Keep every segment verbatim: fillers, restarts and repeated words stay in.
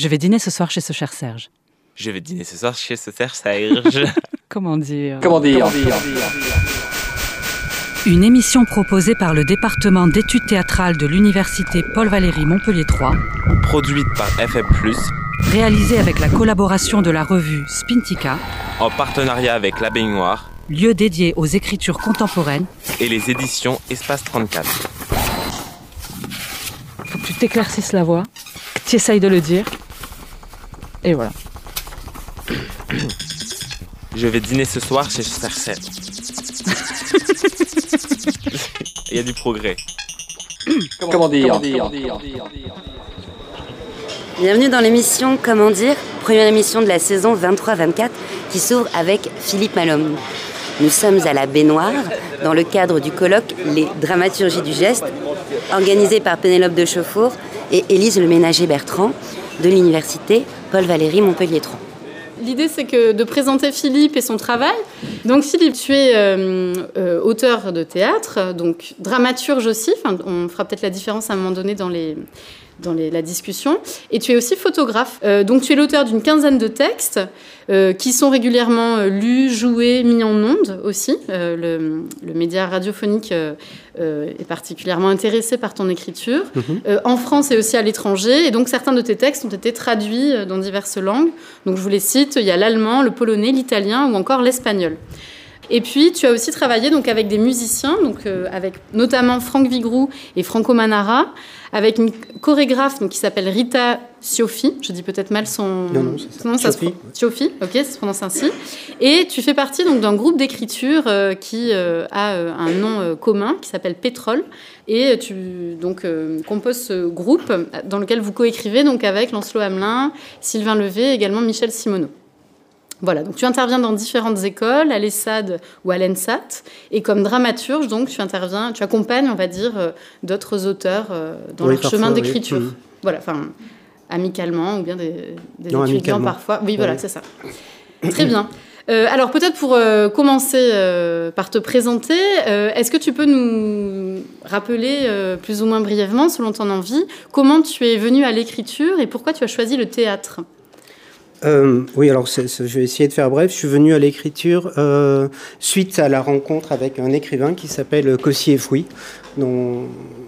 Je vais dîner ce soir chez ce cher Serge. Je vais dîner ce soir chez ce cher Serge. Comment dire Comment dire, Comment dire Une émission proposée par le département d'études théâtrales de l'université Paul-Valéry Montpellier trois. Produite par F M plus. Réalisée avec la collaboration de la revue Spintica. En partenariat avec La Baignoire. Lieu dédié aux écritures contemporaines. Et les éditions Espace trente-quatre. Faut que tu t'éclaircisses la voix, que tu essayes de le dire. Et voilà. Je vais dîner ce soir chez Cher Serge. Il y a du progrès. Comment dire, Comment dire Bienvenue dans l'émission Comment dire, première émission de la saison vingt-trois vingt-quatre qui s'ouvre avec Philippe Malhomme. Nous sommes à la Baignoire dans le cadre du colloque Les Dramaturgies du Geste, organisé par Pénélope de Chauffour et Élise Le Ménager-Bertrand de l'université Paul-Valéry Montpellier trois. L'idée, c'est que de présenter Philippe et son travail. Donc, Philippe, tu es euh, euh, auteur de théâtre, donc dramaturge aussi. Enfin, on fera peut-être la différence à un moment donné dans, les, dans les, la discussion. Et tu es aussi photographe. Euh, donc, tu es l'auteur d'une quinzaine de textes euh, qui sont régulièrement euh, lus, joués, mis en ondes aussi. Euh, le, le média radiophonique euh, euh, est particulièrement intéressé par ton écriture, mmh. euh, en France et aussi à l'étranger. Et donc, certains de tes textes ont été traduits dans diverses langues. Donc, je vous les cite. Il y a l'allemand, le polonais, l'italien ou encore l'espagnol. Et puis, tu as aussi travaillé donc, avec des musiciens, donc, euh, avec notamment Franck Vigroux et Franco Manara, avec une chorégraphe donc, qui s'appelle Rita Cioffi. Je dis peut-être mal son... Non, non, c'est ça. Non, ça se pro... Cioffi, ok, ça se prononce ainsi. Et tu fais partie donc, d'un groupe d'écriture euh, qui euh, a euh, un nom euh, commun, qui s'appelle Pétrole. Et tu donc, euh, composes ce groupe dans lequel vous coécrivez donc, avec Lancelot Hamelin, Sylvain Levé et également Michel Simoneau. Voilà, donc tu interviens dans différentes écoles, à l'ESSAD ou à l'ENSAT, et comme dramaturge, donc tu interviens, tu accompagnes, on va dire, euh, d'autres auteurs euh, dans oui, leur parfois, chemin d'écriture. Oui. Mmh. Voilà, enfin, amicalement ou bien des, des non, étudiants amicalement. Parfois. Oui, oui, voilà, c'est ça. Très bien. Euh, alors peut-être pour euh, commencer euh, par te présenter, euh, est-ce que tu peux nous rappeler euh, plus ou moins brièvement, selon ton envie, comment tu es venu à l'écriture et pourquoi tu as choisi le théâtre ? Euh, oui, alors c'est, c'est, je vais essayer de faire bref. Je suis venu à l'écriture euh, suite à la rencontre avec un écrivain qui s'appelle Cossy et Fouy, dont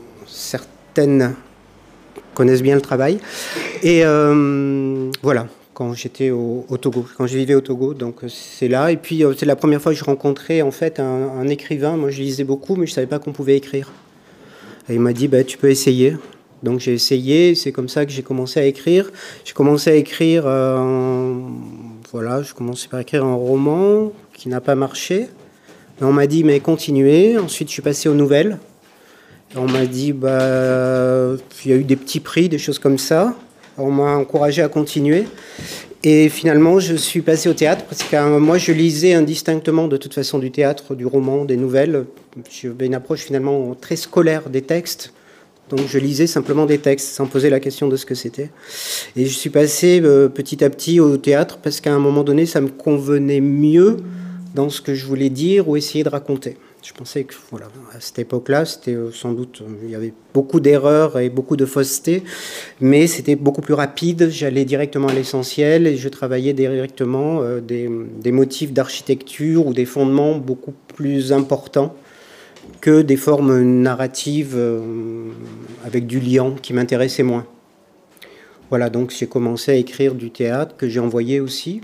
certaines connaissent bien le travail. Et euh, voilà, quand j'étais au, au Togo, quand je vivais au Togo, donc c'est là. Et puis c'est la première fois que je rencontrais en fait un, un écrivain. Moi, je lisais beaucoup, mais je savais pas qu'on pouvait écrire. Et il m'a dit, bah, tu peux essayer. Donc j'ai essayé, c'est comme ça que j'ai commencé à écrire. J'ai commencé à écrire, euh, voilà, je commençais par écrire un roman qui n'a pas marché. Et on m'a dit, mais continuez. Ensuite, je suis passé aux nouvelles. Et on m'a dit, bah, il y a eu des petits prix, des choses comme ça. On m'a encouragé à continuer. Et finalement, je suis passé au théâtre parce que moi, je lisais indistinctement de toute façon du théâtre, du roman, des nouvelles. J'avais une approche finalement très scolaire des textes. Donc je lisais simplement des textes sans poser la question de ce que c'était. Et je suis passé euh, petit à petit au théâtre parce qu'à un moment donné, ça me convenait mieux dans ce que je voulais dire ou essayer de raconter. Je pensais que voilà, à cette époque-là, c'était euh, sans doute, euh, il y avait beaucoup d'erreurs et beaucoup de fausseté, mais c'était beaucoup plus rapide. J'allais directement à l'essentiel et je travaillais directement euh, des, des motifs d'architecture ou des fondements beaucoup plus importants que des formes narratives euh, avec du liant qui m'intéressaient moins. Voilà, donc j'ai commencé à écrire du théâtre que j'ai envoyé aussi.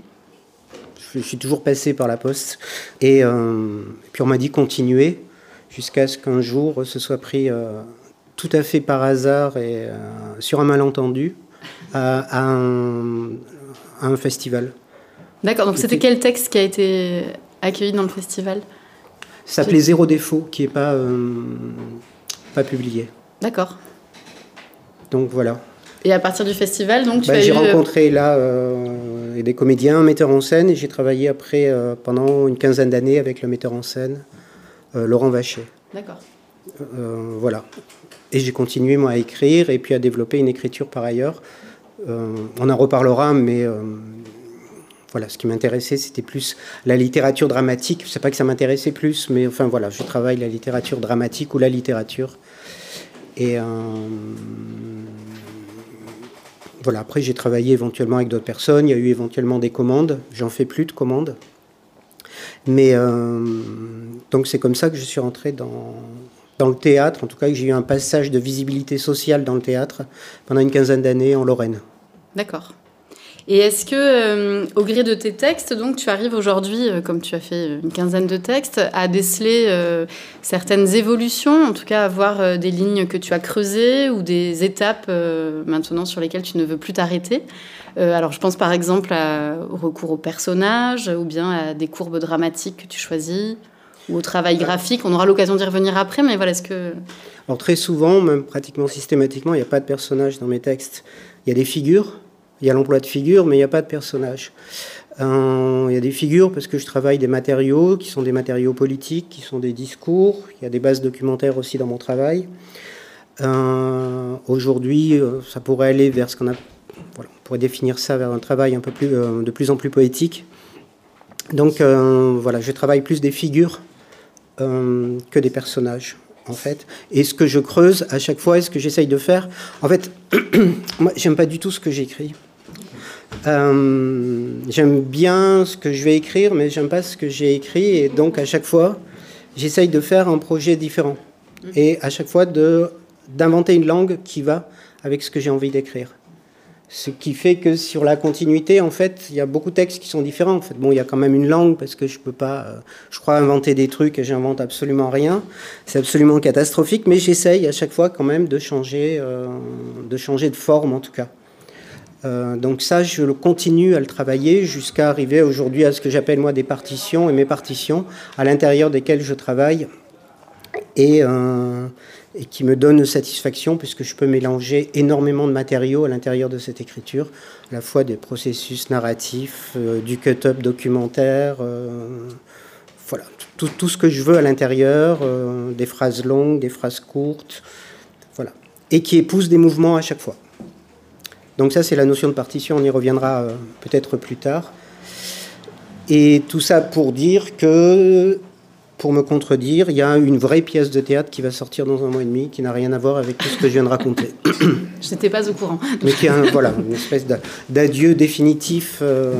Je suis toujours passé par la poste. Et, euh, et puis on m'a dit continuer jusqu'à ce qu'un jour ce soit pris euh, tout à fait par hasard et euh, sur un malentendu à, à, un, à un festival. D'accord, donc c'était quel texte qui a été accueilli dans le festival ? Ça s'appelait Zéro défaut, qui n'est pas, euh, pas publié. D'accord. Donc voilà. Et à partir du festival, donc tu bah, as j'ai eu... rencontré là euh, des comédiens, un metteur en scène, et j'ai travaillé après euh, pendant une quinzaine d'années avec le metteur en scène, euh, Laurent Vacher. D'accord. Euh, voilà. Et j'ai continué moi à écrire et puis à développer une écriture par ailleurs. Euh, on en reparlera, mais... Euh, Voilà, ce qui m'intéressait, c'était plus la littérature dramatique. Je ne sais pas que ça m'intéressait plus, mais enfin voilà, je travaille la littérature dramatique ou la littérature. Et euh, voilà, après j'ai travaillé éventuellement avec d'autres personnes, il y a eu éventuellement des commandes, j'en fais plus de commandes. Mais euh, donc c'est comme ça que je suis rentré dans, dans le théâtre, en tout cas que j'ai eu un passage de visibilité sociale dans le théâtre pendant une quinzaine d'années en Lorraine. D'accord. Et est-ce que, euh, au gré de tes textes, donc, tu arrives aujourd'hui, euh, comme tu as fait une quinzaine de textes, à déceler euh, certaines évolutions, en tout cas à voir euh, des lignes que tu as creusées ou des étapes euh, maintenant sur lesquelles tu ne veux plus t'arrêter? euh, Alors, je pense par exemple à, au recours aux personnages ou bien à des courbes dramatiques que tu choisis ou au travail graphique. On aura l'occasion d'y revenir après, mais voilà, est-ce que... Alors, très souvent, même pratiquement systématiquement, il n'y a pas de personnages dans mes textes. Il y a des figures. Il y a l'emploi de figures, mais il n'y a pas de personnage. Euh, il y a des figures parce que je travaille des matériaux qui sont des matériaux politiques, qui sont des discours. Il y a des bases documentaires aussi dans mon travail. Euh, aujourd'hui, ça pourrait aller vers ce qu'on a... Voilà, on pourrait définir ça vers un travail un peu plus, euh, de plus en plus poétique. Donc euh, voilà, je travaille plus des figures euh, que des personnages, en fait. Et ce que je creuse à chaque fois, et ce que j'essaye de faire... En fait, moi, j'aime pas du tout ce que j'écris. Euh, j'aime bien ce que je vais écrire, mais j'aime pas ce que j'ai écrit. Et donc, à chaque fois, j'essaye de faire un projet différent. Et à chaque fois, de, d'inventer une langue qui va avec ce que j'ai envie d'écrire. Ce qui fait que sur la continuité, en fait, il y a beaucoup de textes qui sont différents. En fait, bon, il y a quand même une langue parce que je peux pas, euh, je crois, inventer des trucs et j'invente absolument rien. C'est absolument catastrophique, mais j'essaye à chaque fois quand même de changer, euh, de changer de forme en tout cas. Euh, donc ça, je continue à le travailler jusqu'à arriver aujourd'hui à ce que j'appelle moi des partitions et mes partitions à l'intérieur desquelles je travaille et euh, et qui me donne satisfaction puisque je peux mélanger énormément de matériaux à l'intérieur de cette écriture, à la fois des processus narratifs, euh, du cut-up documentaire, euh, voilà, tout, tout ce que je veux à l'intérieur, euh, des phrases longues, des phrases courtes, voilà, et qui épouse des mouvements à chaque fois. Donc ça, c'est la notion de partition, on y reviendra euh, peut-être plus tard. Et tout ça pour dire que... Pour me contredire, il y a une vraie pièce de théâtre qui va sortir dans un mois et demi, qui n'a rien à voir avec tout ce que je viens de raconter. Je n'étais pas au courant. Mais qui est un, voilà, une espèce d'adieu définitif euh,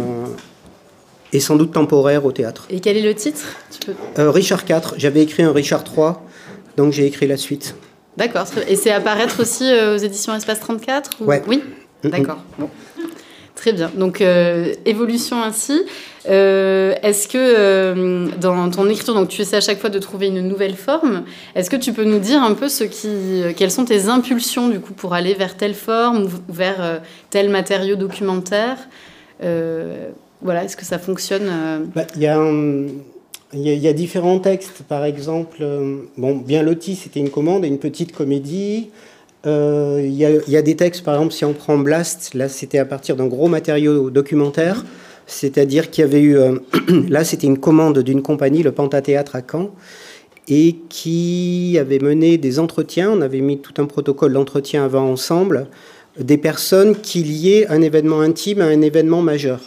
et sans doute temporaire au théâtre. Et quel est le titre? Tu peux... euh, Richard quatre. J'avais écrit un Richard trois, donc j'ai écrit la suite. D'accord. Et c'est à paraître aussi aux éditions Espace trente-quatre ou... Ouais. Oui. D'accord. Bon. Très bien. Donc, euh, évolution ainsi. Euh, est-ce que euh, dans ton écriture, donc tu essaies à chaque fois de trouver une nouvelle forme, est-ce que tu peux nous dire un peu ce qui, quelles sont tes impulsions du coup pour aller vers telle forme ou vers euh, tel matériau documentaire? euh, Voilà, est-ce que ça fonctionne? Bah, y a un... Il y, a, il y a différents textes, par exemple, euh, bon, Bien loti, c'était une commande et une petite comédie. Euh, il, y a, il y a des textes, par exemple, si on prend Blast, là c'était à partir d'un gros matériau documentaire, c'est-à-dire qu'il y avait eu, euh, là c'était une commande d'une compagnie, le Pentathéâtre à Caen, et qui avait mené des entretiens, on avait mis tout un protocole d'entretien avant ensemble, des personnes qui liaient un événement intime à un événement majeur.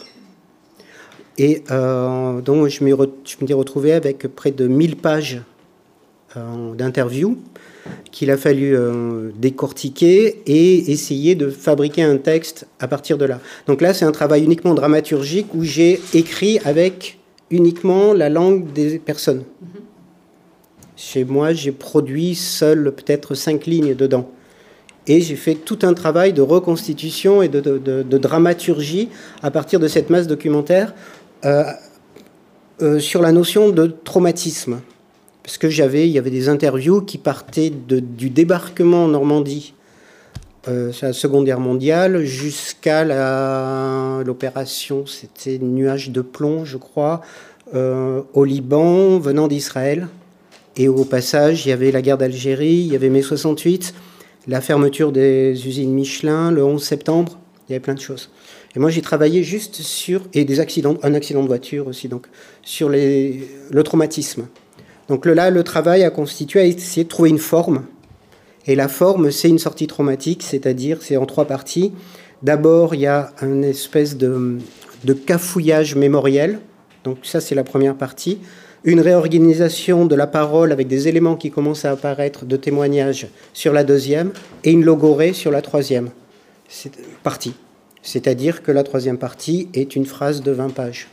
Et euh, donc je me suis retrouvé avec près de mille pages euh, d'interviews qu'il a fallu euh, décortiquer et essayer de fabriquer un texte à partir de là. Donc là, c'est un travail uniquement dramaturgique où j'ai écrit avec uniquement la langue des personnes. Mm-hmm. Chez moi, j'ai produit seul peut-être cinq lignes dedans. Et j'ai fait tout un travail de reconstitution et de, de, de, de dramaturgie à partir de cette masse documentaire euh, euh, sur la notion de traumatisme. Parce que j'avais, il y avait des interviews qui partaient de, du débarquement en Normandie, euh, c'est la Seconde Guerre mondiale, jusqu'à la, l'opération, c'était Nuage de plomb, je crois, euh, au Liban, venant d'Israël. Et au passage, il y avait la guerre d'Algérie, il y avait mai soixante-huit, la fermeture des usines Michelin, le onze septembre, il y avait plein de choses. Et moi, j'ai travaillé juste sur, et des accidents, un accident de voiture aussi, donc, sur les, le traumatisme. Donc là, le travail a constitué à essayer de trouver une forme. Et la forme, c'est une sortie traumatique, c'est-à-dire c'est en trois parties. D'abord, il y a une espèce de, de cafouillage mémoriel. Donc ça, c'est la première partie. Une réorganisation de la parole avec des éléments qui commencent à apparaître de témoignages sur la deuxième. Et une logorée sur la troisième. C'est partie. C'est-à-dire que la troisième partie est une phrase de vingt pages,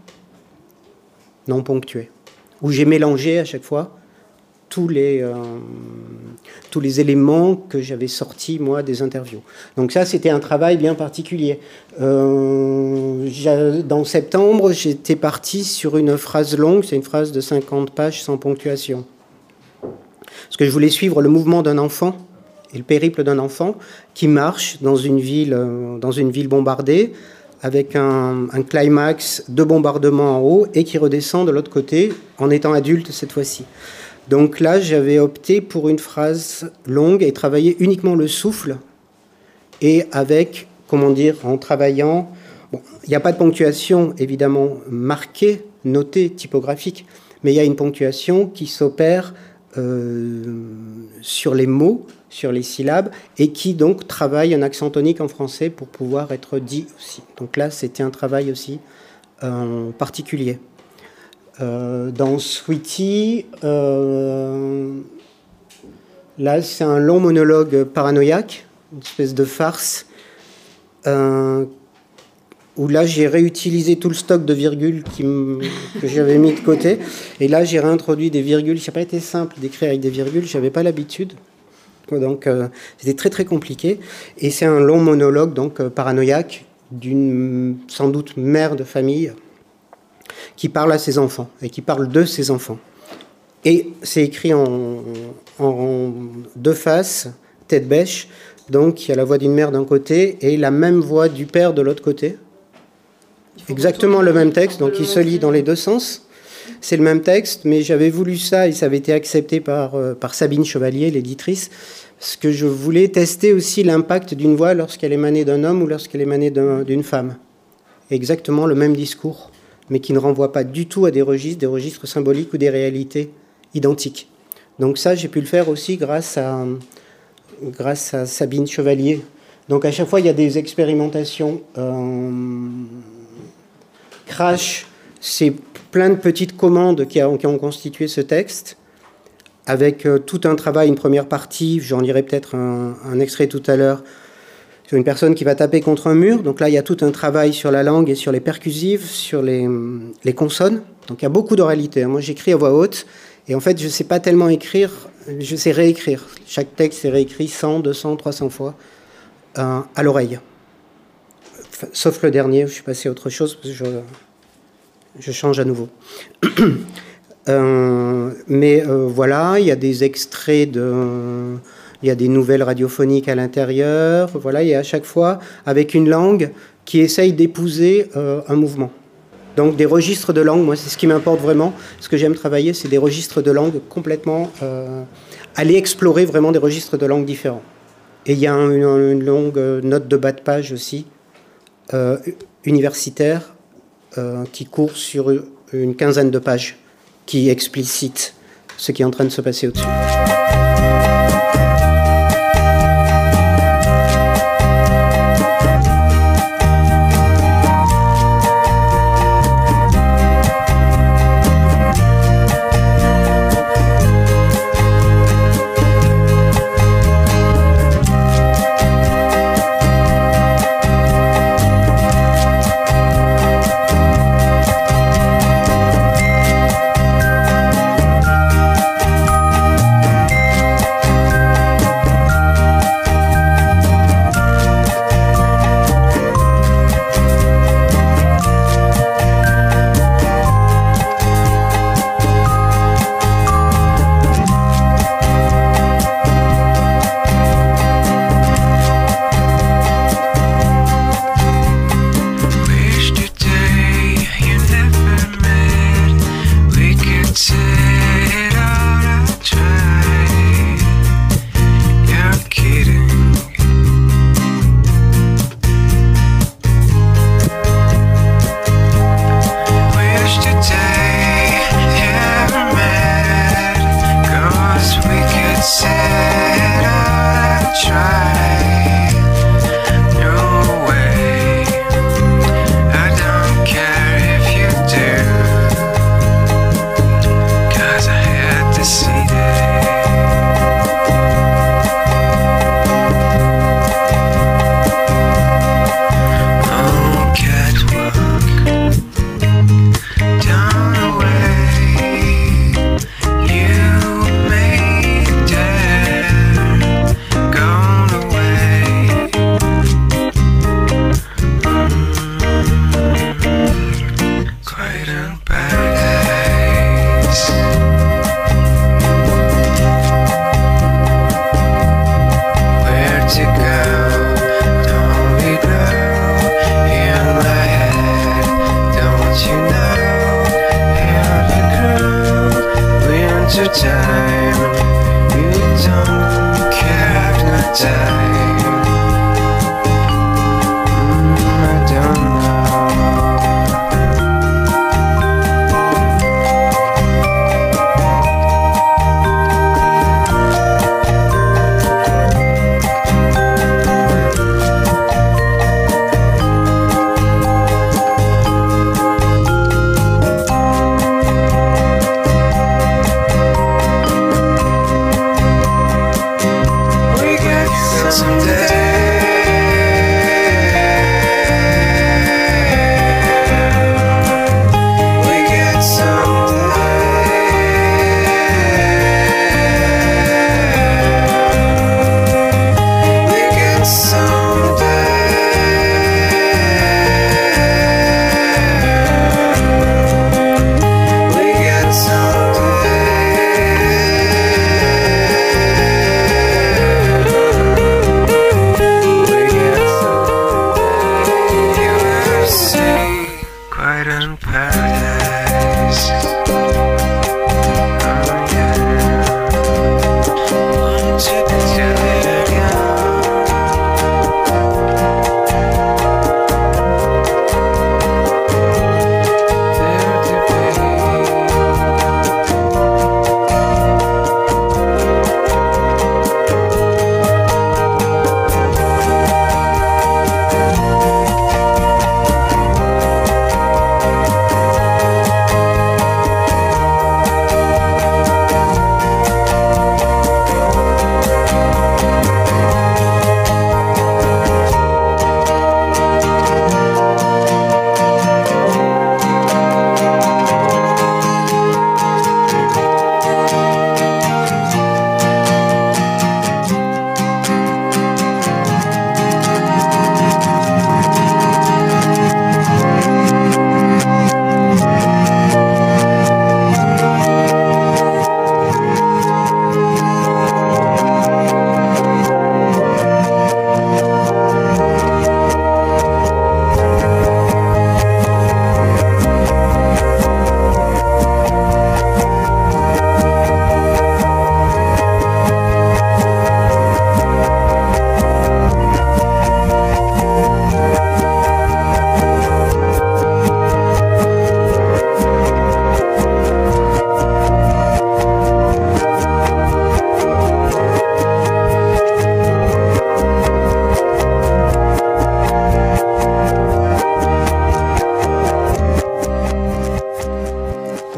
non ponctuée, où j'ai mélangé à chaque fois tous les, euh, tous les éléments que j'avais sortis, moi, des interviews. Donc ça, c'était un travail bien particulier. Euh, dans septembre, j'étais parti sur une phrase longue, c'est une phrase de cinquante pages sans ponctuation. Parce que je voulais suivre le mouvement d'un enfant et le périple d'un enfant qui marche dans une ville, euh, dans une ville bombardée, avec un, un climax de bombardement en haut et qui redescend de l'autre côté en étant adulte cette fois-ci. Donc là, j'avais opté pour une phrase longue et travailler uniquement le souffle et avec, comment dire, en travaillant... Bon, il n'y a pas de ponctuation, évidemment, marquée, notée, typographique, mais il y a une ponctuation qui s'opère euh, sur les mots, sur les syllabes, et qui donc travaille un accent tonique en français pour pouvoir être dit aussi. Donc là, c'était un travail aussi euh, particulier. Euh, dans Sweetie, euh, là, c'est un long monologue paranoïaque, une espèce de farce, euh, où là, j'ai réutilisé tout le stock de virgules qui m... que j'avais mis de côté. Et là, j'ai réintroduit des virgules. Ça n'a pas été simple d'écrire avec des virgules, je n'avais pas l'habitude. Donc, euh, c'était très, très compliqué. Et c'est un long monologue, donc, euh, paranoïaque, d'une, sans doute, mère de famille, qui parle à ses enfants et qui parle de ses enfants. Et c'est écrit en, en, en deux faces, tête bêche. Donc, il y a la voix d'une mère d'un côté et la même voix du père de l'autre côté. Exactement le même texte, donc il se lit dans les deux sens. C'est le même texte, mais j'avais voulu ça et ça avait été accepté par, euh, par Sabine Chevalier, l'éditrice, parce que je voulais tester aussi l'impact d'une voix lorsqu'elle émanait d'un homme ou lorsqu'elle émanait d'un, d'une femme. Exactement le même discours, mais qui ne renvoie pas du tout à des registres, des registres symboliques ou des réalités identiques. Donc ça, j'ai pu le faire aussi grâce à, grâce à Sabine Chevalier. Donc à chaque fois, il y a des expérimentations. Euh, Crash, c'est plein de petites commandes qui, a, qui ont constitué ce texte, avec euh, tout un travail, une première partie, j'en lirai peut-être un, un extrait tout à l'heure, sur une personne qui va taper contre un mur. Donc là, il y a tout un travail sur la langue et sur les percussives, sur les, les consonnes. Donc il y a beaucoup d'oralité. Moi, j'écris à voix haute, et en fait, je ne sais pas tellement écrire, je sais réécrire. Chaque texte est réécrit cent, deux cents, trois cents fois euh, à l'oreille. Sauf le dernier, je suis passé à autre chose, parce que je, je change à nouveau. euh, mais euh, voilà, il y a des extraits de... Il y a des nouvelles radiophoniques à l'intérieur. Voilà, et à chaque fois, avec une langue qui essaye d'épouser euh, un mouvement. Donc des registres de langue, moi, c'est ce qui m'importe vraiment. Ce que j'aime travailler, c'est des registres de langue complètement... Euh, aller explorer vraiment des registres de langue différents. Et il y a un, une, une longue note de bas de page aussi, Euh, universitaire euh, qui court sur une quinzaine de pages qui explicite ce qui est en train de se passer au-dessus.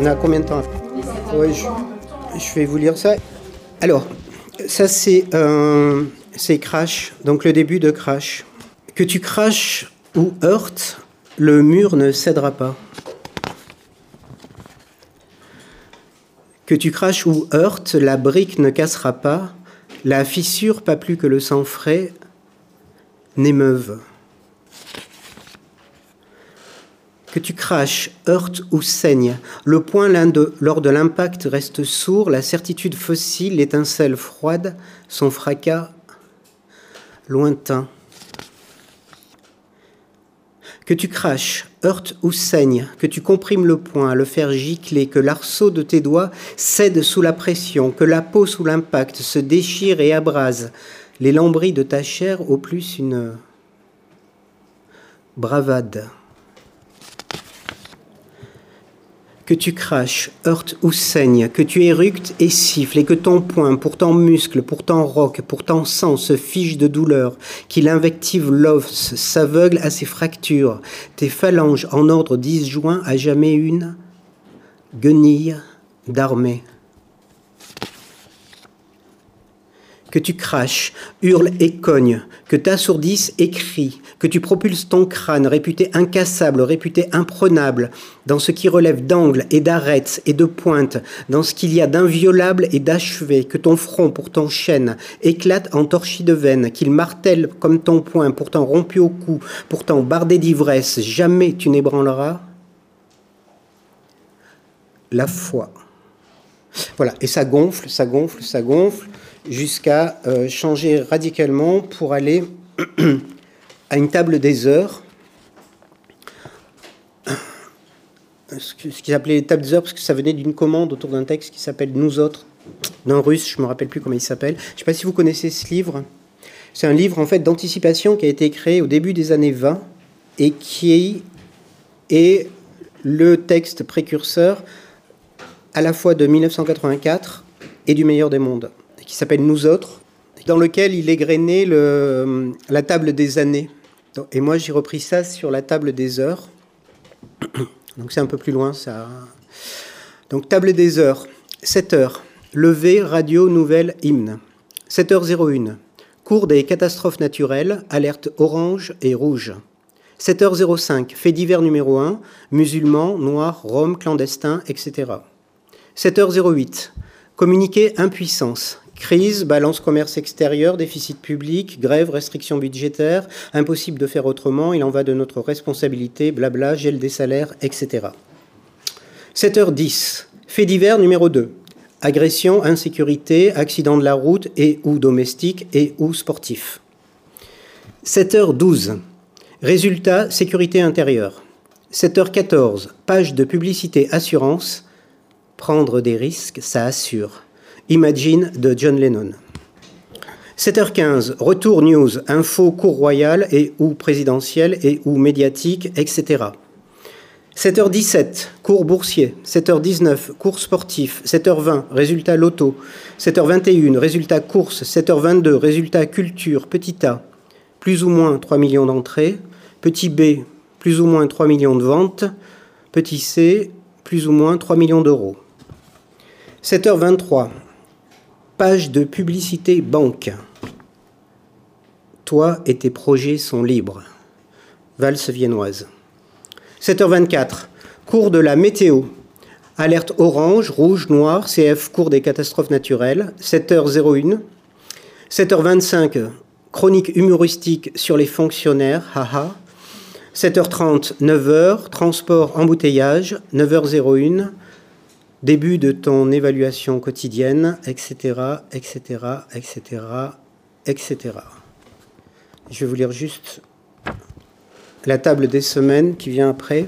On a combien de temps? Oui, je, je vais vous lire ça. Alors, ça c'est, euh, c'est Crash, donc le début de Crash. Que tu craches ou heurtes, le mur ne cédera pas. Que tu craches ou heurtes, la brique ne cassera pas, la fissure, pas plus que le sang frais, n'émeuve. Que tu craches, heurtes ou saignes, le poing l'un de, lors de l'impact reste sourd, la certitude fossile, l'étincelle froide, son fracas lointain. Que tu craches, heurtes ou saignes, que tu comprimes le poing à le faire gicler, que l'arceau de tes doigts cède sous la pression, que la peau sous l'impact se déchire et abrase, les lambris de ta chair au plus une bravade. Que tu craches, heurtes ou saignes, que tu éructes et siffles, et que ton poing, pourtant muscle, pourtant roc, pourtant sang, se fige de douleur, qu'il invective l'os, s'aveugle à ses fractures, tes phalanges en ordre disjoint à jamais une guenille d'armée. Que tu craches, hurles et cognes, que t'assourdisses et cries, que tu propulses ton crâne, réputé incassable, réputé imprenable, dans ce qui relève d'angles et d'arêtes et de pointes, dans ce qu'il y a d'inviolable et d'achevé, que ton front, pourtant chêne, éclate en torchis de veine, qu'il martèle comme ton poing, pourtant rompu au cou, pourtant bardé d'ivresse, jamais tu n'ébranleras la foi. Voilà, et ça gonfle, ça gonfle, ça gonfle, jusqu'à euh, changer radicalement pour aller à une table des heures. Ce qu'ils appelaient les tables des heures, parce que ça venait d'une commande autour d'un texte qui s'appelle « Nous autres », d'un russe, je ne me rappelle plus comment il s'appelle. Je ne sais pas si vous connaissez ce livre. C'est un livre en fait d'anticipation qui a été créé au début des années vingt et qui est le texte précurseur à la fois de mille neuf cent quatre-vingt-quatre et du Meilleur des mondes, qui s'appelle « Nous autres », dans lequel il égrenait le, la table des années. Et moi, j'ai repris ça sur la table des heures. Donc, c'est un peu plus loin, ça. Donc, table des heures. sept heures. Lever, radio, nouvelle, hymne. sept heures zéro une. Cours des catastrophes naturelles, alerte orange et rouge. sept heures zéro cinq. Fait divers numéro un. Musulmans, noirs, roms, clandestins, et cetera. sept heures zéro huit. Communiqué impuissance. Crise, balance commerce extérieur, déficit public, grève, restrictions budgétaires, impossible de faire autrement, il en va de notre responsabilité, blabla, gel des salaires, et cetera. sept heures dix. Fait divers numéro deux. Agression, insécurité, accident de la route et ou domestique et ou sportif. sept heures douze. Résultat, sécurité intérieure. sept heures quatorze. Page de publicité assurance. Prendre des risques, ça assure. Imagine de John Lennon. sept heures quinze, retour news, info, cours royal et ou présidentiel et ou médiatique, et cetera. sept heures dix-sept, cours boursier. sept heures dix-neuf, cours sportif. sept heures vingt, résultat loto. sept heures vingt et une, résultat course. sept heures vingt-deux, résultat culture, petit A. Plus ou moins trois millions d'entrées. Petit B, plus ou moins trois millions de ventes. Petit C, plus ou moins trois millions d'euros. sept heures vingt-trois. Page de publicité banque. Toi et tes projets sont libres. Valse viennoise. sept heures vingt-quatre. Cours de la météo. Alerte orange, rouge, noir, C F, cours des catastrophes naturelles. sept heures zéro une. sept heures vingt-cinq. Chronique humoristique sur les fonctionnaires. Haha. sept heures trente. neuf heures. Transport, embouteillage. neuf heures zéro une. Début de ton évaluation quotidienne, et cetera, et cetera, et cetera, et cetera. Je vais vous lire juste la table des semaines qui vient après.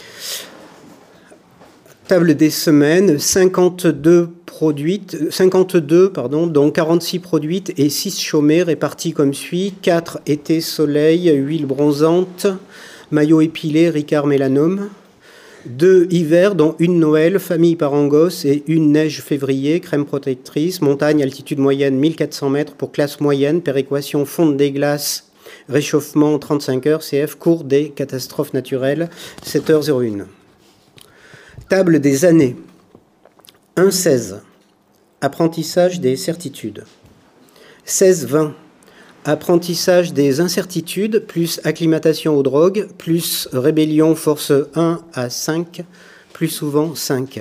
Table des semaines, cinquante-deux produites, cinquante-deux, pardon, dont quarante-six produites et six chômées réparties comme suit. quatre été soleil, huile bronzante, maillot épilé, Ricard mélanome. Deux hiver, dont une Noël, famille par Angos et une neige février, crème protectrice, montagne, altitude moyenne mille quatre cents mètres pour classe moyenne, péréquation, fonte des glaces, réchauffement trente-cinq heures, C F, cours des catastrophes naturelles, sept heures zéro une. Table des années. un seize. Apprentissage des certitudes. seize vingt. Apprentissage des incertitudes, plus acclimatation aux drogues, plus rébellion force un à cinq, plus souvent cinq.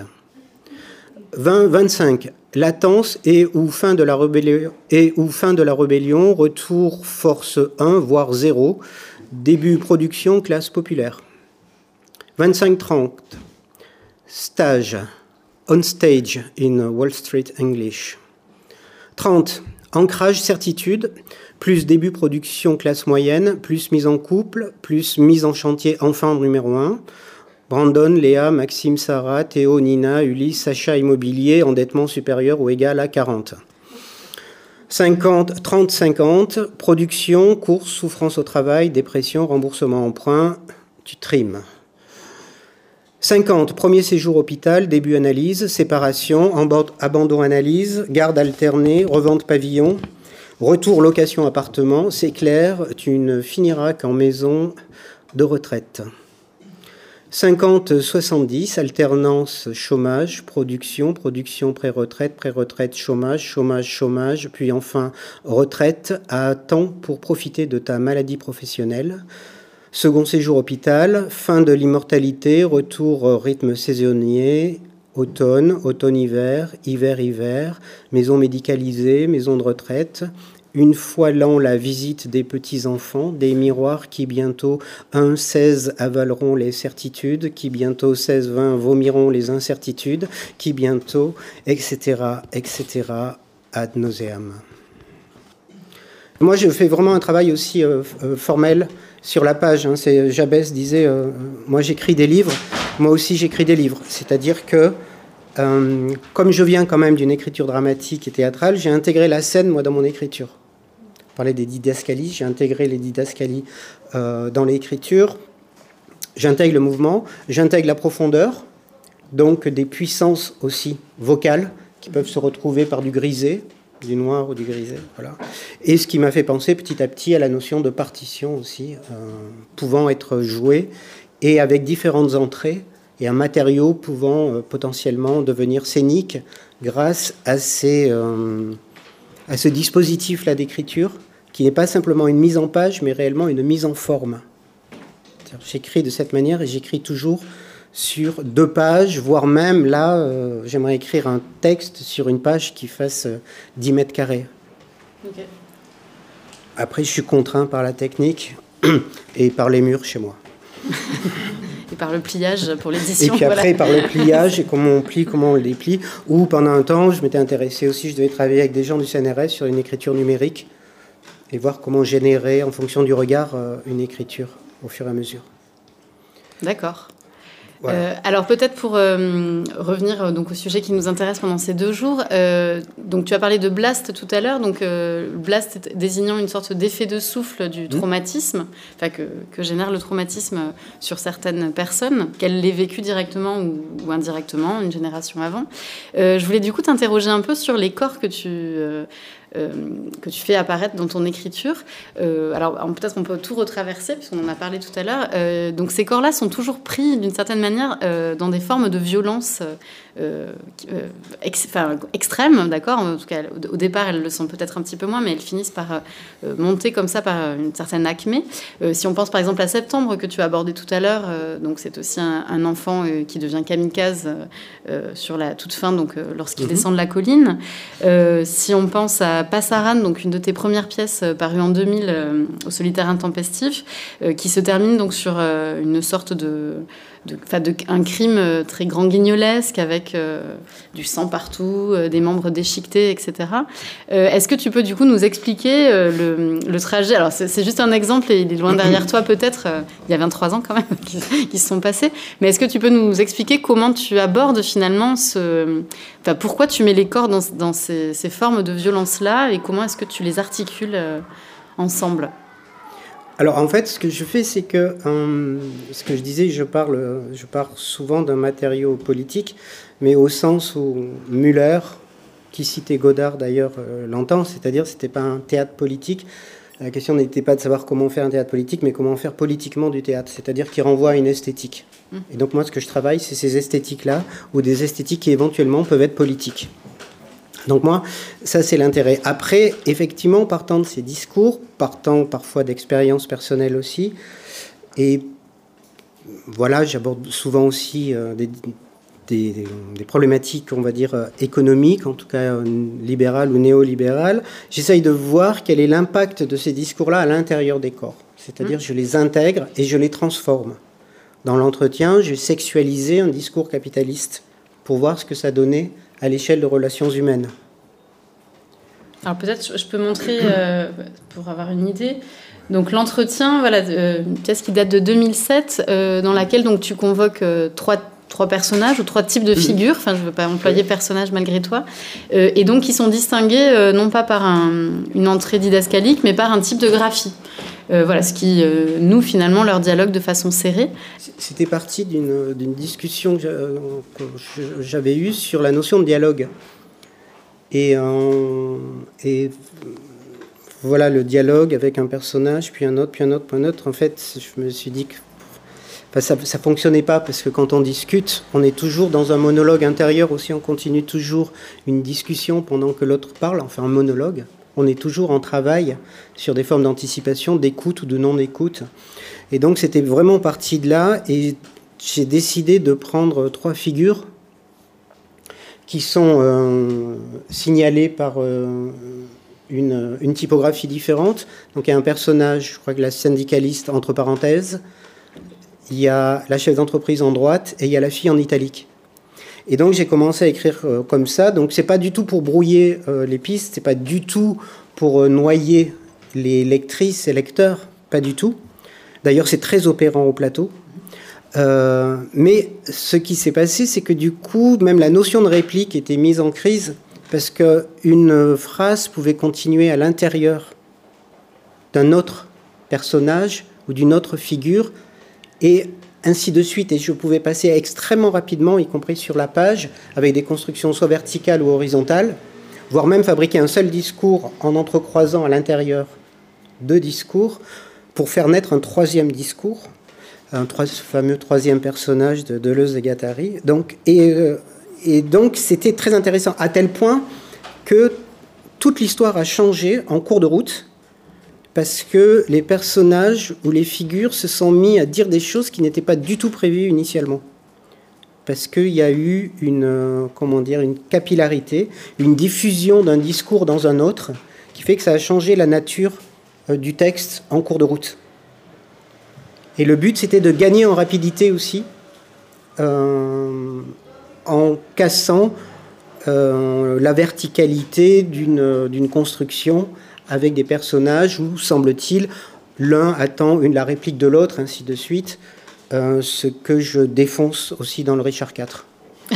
vingt vingt-cinq. Latence et ou fin de la rébellion, et ou fin de la rébellion, retour force un, voire zéro, début production, classe populaire. vingt-cinq trente. Stage, on stage in Wall Street English. trente. Ancrage, certitude, plus début production, classe moyenne, plus mise en couple, plus mise en chantier, enfant numéro un. Brandon, Léa, Maxime, Sarah, Théo, Nina, Ulysse, Sacha, immobilier, endettement supérieur ou égal à quarante. cinquante, trente cinquante, production, course, souffrance au travail, dépression, remboursement emprunt, tu trimes. cinquante, premier séjour hôpital, début analyse, séparation, abandon analyse, garde alternée, revente pavillon, retour location appartement, c'est clair, tu ne finiras qu'en maison de retraite. cinquante soixante-dix, alternance, chômage, production, production, pré-retraite, pré-retraite, chômage, chômage, chômage, puis enfin retraite à temps pour profiter de ta maladie professionnelle. Second séjour hôpital, fin de l'immortalité, retour au rythme saisonnier, automne, automne-hiver, hiver-hiver, maison médicalisée, maison de retraite. Une fois l'an, la visite des petits-enfants, des miroirs qui bientôt un seize avaleront les certitudes, qui bientôt seize vingt vomiront les incertitudes, qui bientôt, et cetera, et cetera, ad nauseam. Moi, je fais vraiment un travail aussi euh, euh, formel sur la page. Hein. C'est, Jabès disait, euh, moi j'écris des livres, moi aussi j'écris des livres. C'est-à-dire que, euh, comme je viens quand même d'une écriture dramatique et théâtrale, j'ai intégré la scène, moi, dans mon écriture. On parlait des didascalies, j'ai intégré les didascalies euh, dans l'écriture. J'intègre le mouvement, j'intègre la profondeur, donc des puissances aussi vocales qui peuvent se retrouver par du grisé, du noir ou du grisé, voilà. Et ce qui m'a fait penser petit à petit à la notion de partition aussi, euh, pouvant être jouée et avec différentes entrées et un matériau pouvant euh, potentiellement devenir scénique grâce à, ces, euh, à ce dispositif-là d'écriture qui n'est pas simplement une mise en page mais réellement une mise en forme. C'est-à-dire, j'écris de cette manière et j'écris toujours sur deux pages, voire même là, euh, j'aimerais écrire un texte sur une page qui fasse euh, dix mètres carrés. Okay. Après, je suis contraint par la technique et par les murs chez moi. Et par le pliage pour l'édition. Et puis après, voilà. Par le pliage et comment on plie, comment on les plie. Ou pendant un temps, je m'étais intéressé aussi, je devais travailler avec des gens du C N R S sur une écriture numérique et voir comment générer, en fonction du regard, euh, une écriture au fur et à mesure. D'accord. Voilà. Euh, alors peut-être pour euh, revenir euh, donc au sujet qui nous intéresse pendant ces deux jours, euh, donc tu as parlé de blast tout à l'heure, donc euh, blast désignant une sorte d'effet de souffle du traumatisme, enfin que, que génère le traumatisme sur certaines personnes, qu'elles l'aient vécu directement ou, ou indirectement une génération avant. Euh, je voulais du coup t'interroger un peu sur les corps que tu euh, Euh, que tu fais apparaître dans ton écriture. Euh, alors, peut-être on peut tout retraverser, puisqu'on en a parlé tout à l'heure. Euh, donc, ces corps-là sont toujours pris, d'une certaine manière, euh, dans des formes de violence euh, euh, ex- extrêmes, d'accord ? En tout cas, au, au départ, elles le sont peut-être un petit peu moins, mais elles finissent par euh, monter comme ça par une certaine acmé. Euh, si on pense, par exemple, à Septembre, que tu as abordé tout à l'heure, euh, donc c'est aussi un, un enfant euh, qui devient kamikaze euh, sur la toute fin, donc euh, lorsqu'il mmh. descend de la colline. Euh, si on pense à Passaran, donc une de tes premières pièces euh, parues en deux mille euh, au Solitaire Intempestif, euh, qui se termine donc sur euh, une sorte de, de, de un crime euh, très grand guignolesque avec euh, du sang partout, euh, des membres déchiquetés, et cetera. Euh, est-ce que tu peux du coup nous expliquer euh, le, le trajet ? Alors c'est, c'est juste un exemple et il est loin derrière toi peut-être. Euh, il y a vingt-trois ans quand même qui, qui se sont passés. Mais est-ce que tu peux nous expliquer comment tu abordes finalement ce, enfin, pourquoi tu mets les corps dans, dans ces, ces formes de violence-là et comment est-ce que tu les articules euh, ensemble ? Alors en fait, ce que je fais, c'est que, euh, ce que je disais, je parle, je parle souvent d'un matériau politique, mais au sens où Müller, qui citait Godard d'ailleurs, euh, l'entend, c'est-à-dire que ce n'était pas un théâtre politique, La question n'était pas de savoir comment faire un théâtre politique, mais comment faire politiquement du théâtre, c'est-à-dire qui renvoie à une esthétique. Mmh. Et donc moi, ce que je travaille, c'est ces esthétiques-là, ou des esthétiques qui éventuellement peuvent être politiques. Donc moi, ça c'est l'intérêt. Après, effectivement, partant de ces discours, partant parfois d'expériences personnelles aussi, et voilà, j'aborde souvent aussi euh, des... Des, des problématiques, on va dire, euh, économiques, en tout cas euh, libérales ou néolibérales, j'essaye de voir quel est l'impact de ces discours-là à l'intérieur des corps. C'est-à-dire, je les intègre et je les transforme. Dans l'entretien, j'ai sexualisé un discours capitaliste pour voir ce que ça donnait à l'échelle de relations humaines. Alors peut-être, je peux montrer, euh, pour avoir une idée... Donc l'entretien, voilà, euh, une pièce qui date de deux mille sept, euh, dans laquelle donc, tu convoques euh, trois trois personnages ou trois types de figures, enfin je ne veux pas employer personnages malgré toi, euh, et donc ils sont distingués euh, non pas par un, une entrée didascalique, mais par un type de graphie. Euh, voilà, ce qui euh, noue finalement leur dialogue de façon serrée. C'était parti d'une, d'une discussion que j'avais eue sur la notion de dialogue. Et, euh, et voilà, le dialogue avec un personnage, puis un autre, puis un autre, puis un autre. En fait, je me suis dit que ça ne fonctionnait pas, parce que quand on discute, on est toujours dans un monologue intérieur aussi, on continue toujours une discussion pendant que l'autre parle, enfin un monologue. On est toujours en travail sur des formes d'anticipation, d'écoute ou de non-écoute. Et donc c'était vraiment parti de là, et j'ai décidé de prendre trois figures qui sont euh, signalées par euh, une, une typographie différente. Donc il y a un personnage, je crois que la syndicaliste entre parenthèses, il y a la chef d'entreprise en droite et il y a la fille en italique. Et donc j'ai commencé à écrire euh, comme ça. Donc c'est pas du tout pour brouiller euh, les pistes, c'est pas du tout pour euh, noyer les lectrices et lecteurs, pas du tout. D'ailleurs c'est très opérant au plateau. Euh, mais ce qui s'est passé, c'est que du coup, même la notion de réplique était mise en crise, parce qu'une phrase pouvait continuer à l'intérieur d'un autre personnage ou d'une autre figure, et ainsi de suite. Et je pouvais passer extrêmement rapidement, y compris sur la page, avec des constructions soit verticales ou horizontales, voire même fabriquer un seul discours en entrecroisant à l'intérieur deux discours, pour faire naître un troisième discours, un trois, fameux troisième personnage de Deleuze et Guattari. Donc, et, euh, et donc, c'était très intéressant, à tel point que toute l'histoire a changé en cours de route, parce que les personnages ou les figures se sont mis à dire des choses qui n'étaient pas du tout prévues initialement. Parce qu'il y a eu une, euh, comment dire, une capillarité, une diffusion d'un discours dans un autre, qui fait que ça a changé la nature euh, du texte en cours de route. Et le but, c'était de gagner en rapidité aussi, euh, en cassant euh, la verticalité d'une, d'une construction avec des personnages où, semble-t-il, l'un attend une, la réplique de l'autre, ainsi de suite, euh, ce que je défonce aussi dans le Richard quatre.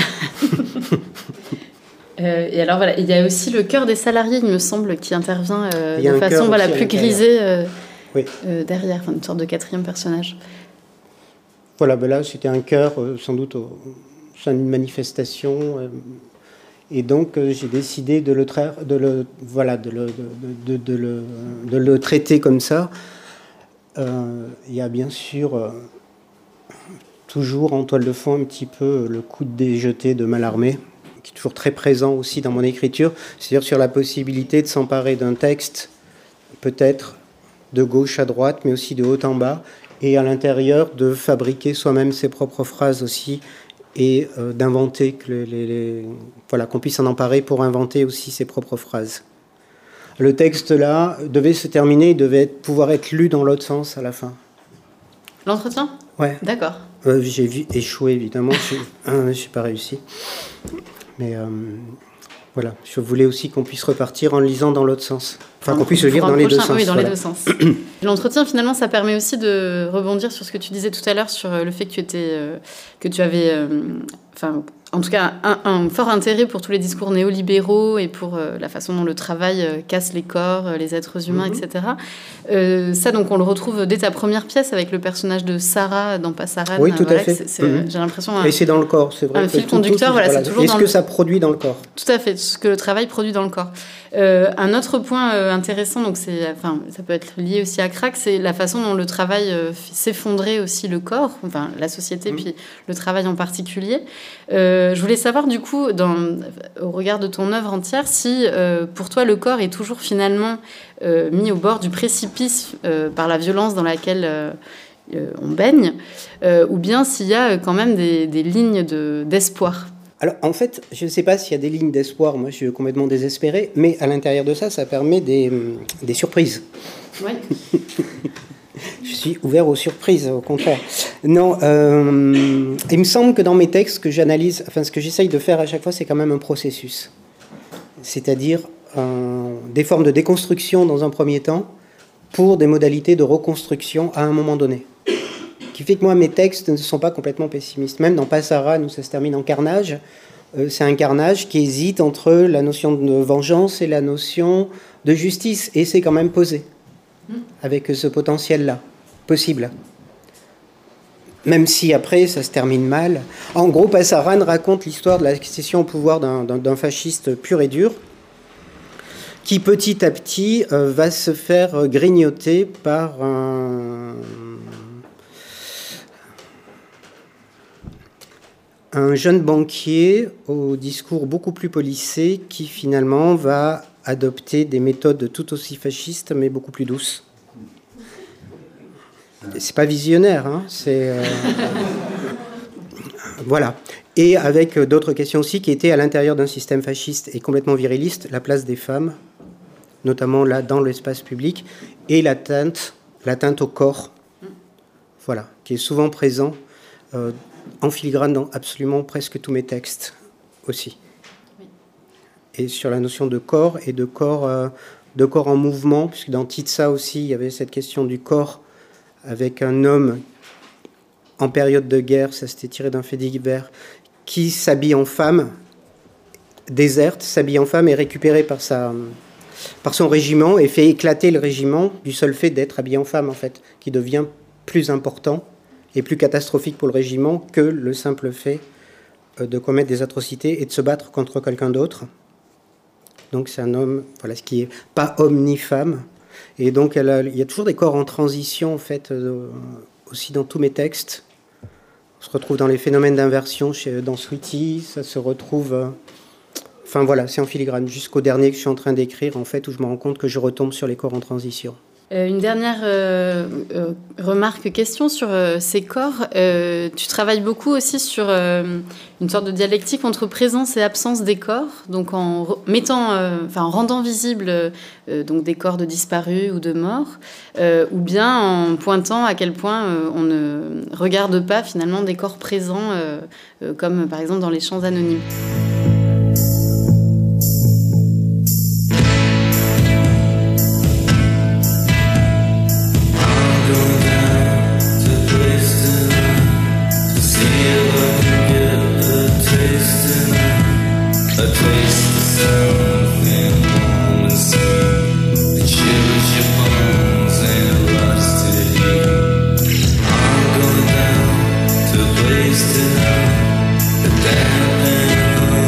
euh, et alors, voilà, il y a aussi le cœur des salariés, il me semble, qui intervient euh, de façon voilà, plus grisée euh, oui. euh, derrière, enfin, une sorte de quatrième personnage. Voilà, ben là, c'était un cœur, euh, sans doute, au sein d'une manifestation... Euh, Et donc, euh, j'ai décidé de le, tra- de le, voilà, de le, de, de, de le, de le traiter comme ça. Euh, il y a bien sûr euh, toujours en toile de fond un petit peu le coup de déjeté de Mallarmé, qui est toujours très présent aussi dans mon écriture, c'est-à-dire sur la possibilité de s'emparer d'un texte, peut-être de gauche à droite, mais aussi de haut en bas, et à l'intérieur de fabriquer soi-même ses propres phrases aussi, et euh, d'inventer, que les, les, les, voilà, qu'on puisse s'en emparer pour inventer aussi ses propres phrases. Le texte, là, devait se terminer, il devait être, pouvoir être lu dans l'autre sens à la fin. L'entretien ? Ouais. D'accord. Euh, j'ai vu échouer, évidemment, je n'ai pas réussi. Mais euh, voilà, je voulais aussi qu'on puisse repartir en le lisant dans l'autre sens. Enfin, qu'on puisse le lire dans les, prochain, oui, dans voilà. les deux sens. L'entretien, finalement, ça permet aussi de rebondir sur ce que tu disais tout à l'heure, sur le fait que tu, étais, euh, que tu avais euh, enfin, en tout cas, un, un fort intérêt pour tous les discours néolibéraux et pour euh, la façon dont le travail euh, casse les corps, euh, les êtres humains, mmh. et cetera. Euh, ça, donc, on le retrouve dès ta première pièce avec le personnage de Sarah dans Passaran. Oui, tout voilà, à fait. C'est, c'est, mmh. J'ai l'impression... Un, et c'est dans le corps, c'est vrai. Un fil conducteur, tout, voilà, voilà, c'est toujours et ce dans que le... ça produit dans le corps. Tout à fait, ce que le travail produit dans le corps. Euh, un autre point euh, intéressant, donc c'est, enfin, ça peut être lié aussi à Crac, c'est la façon dont le travail euh, s'effondrait aussi le corps, enfin la société, mmh. puis le travail en particulier. Euh, je voulais savoir du coup, dans, au regard de ton œuvre entière, si euh, pour toi le corps est toujours finalement euh, mis au bord du précipice euh, par la violence dans laquelle euh, euh, on baigne, euh, ou bien s'il y a quand même des, des lignes de, d'espoir. Alors, en fait, je ne sais pas s'il y a des lignes d'espoir. Moi, je suis complètement désespéré. Mais à l'intérieur de ça, ça permet des, des surprises. Oui. Je suis ouvert aux surprises, au contraire. Non, euh, il me semble que dans mes textes que j'analyse, enfin, ce que j'essaye de faire à chaque fois, c'est quand même un processus. C'est-à-dire euh, des formes de déconstruction dans un premier temps pour des modalités de reconstruction à un moment donné. Ce qui fait que moi, mes textes ne sont pas complètement pessimistes. Même dans Passaran, où ça se termine en carnage, euh, c'est un carnage qui hésite entre la notion de vengeance et la notion de justice. Et c'est quand même posé, avec ce potentiel-là, possible. Même si après, ça se termine mal. En gros, Passaran raconte l'histoire de l'accession au pouvoir d'un, d'un, d'un fasciste pur et dur, qui petit à petit euh, va se faire grignoter par un... un jeune banquier au discours beaucoup plus policé qui finalement va adopter des méthodes tout aussi fascistes mais beaucoup plus douces. C'est pas visionnaire, hein, c'est... Euh... voilà. Et avec d'autres questions aussi qui étaient à l'intérieur d'un système fasciste et complètement viriliste, la place des femmes, notamment là dans l'espace public, et l'atteinte, l'atteinte au corps, voilà, qui est souvent présent euh, en filigrane dans absolument presque tous mes textes aussi. Oui. Et sur la notion de corps et de corps, euh, de corps en mouvement, puisque dans Titsa aussi, il y avait cette question du corps avec un homme en période de guerre, ça s'était tiré d'un fait divers, qui s'habille en femme, déserte, s'habille en femme et récupéré par, sa, par son régiment et fait éclater le régiment du seul fait d'être habillé en femme, en fait, qui devient plus important et plus catastrophique pour le régiment que le simple fait de commettre des atrocités et de se battre contre quelqu'un d'autre. Donc c'est un homme, voilà, ce qui est pas homme ni femme. Et donc elle a, il y a toujours des corps en transition, en fait, euh, aussi dans tous mes textes. On se retrouve dans les phénomènes d'inversion chez, dans Sweetie, ça se retrouve... Euh, enfin voilà, c'est en filigrane, jusqu'au dernier que je suis en train d'écrire, en fait, où je me rends compte que je retombe sur les corps en transition. Euh, une dernière euh, euh, remarque, question sur euh, ces corps. Euh, tu travailles beaucoup aussi sur euh, une sorte de dialectique entre présence et absence des corps, donc en re- mettant, euh, enfin en rendant visible euh, donc des corps de disparus ou de morts, euh, ou bien en pointant à quel point euh, on ne regarde pas finalement des corps présents, euh, euh, comme par exemple dans les chants anonymes. Tonight, but then